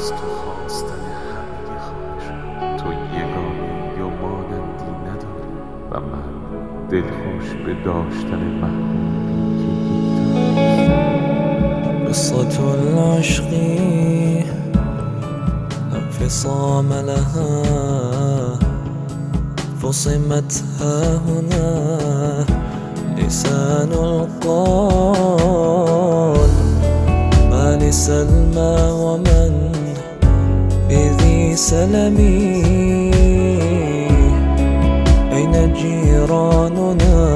از تو خواستن همه خواهش، تو یگانه یا مانندی نداری و من دلخوش به داشتن محبوبی که قصة العشق لا انفصام لها فصمت ها هنا لسان القول ما لسلمى ومن بذي سلمي أين جيراننا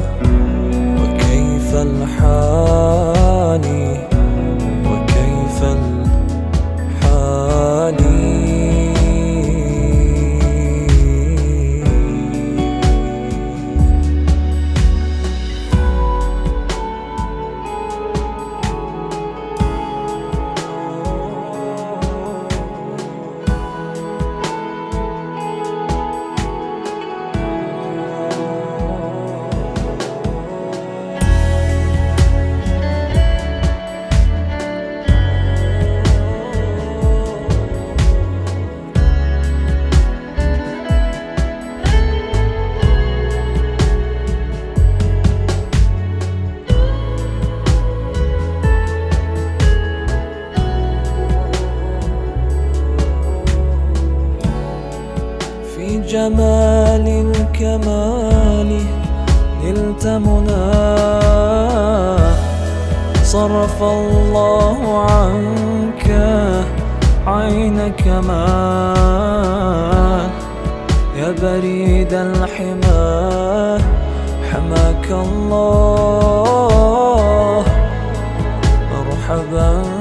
وكيف الحال وكيف الحال جمال الكمال نلت مناه صرف الله عنك عين كمال يا بريد الحمى حماك الله مرحبا